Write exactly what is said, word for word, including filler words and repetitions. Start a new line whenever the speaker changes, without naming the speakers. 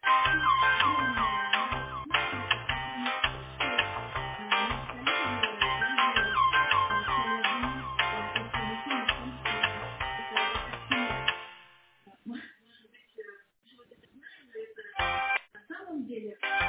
Огромное многочисленное сотрудничество а, между коллегами, да, и а, самое главное, что руководитель в том, что это достаточно, а, может быть, э, на самом деле.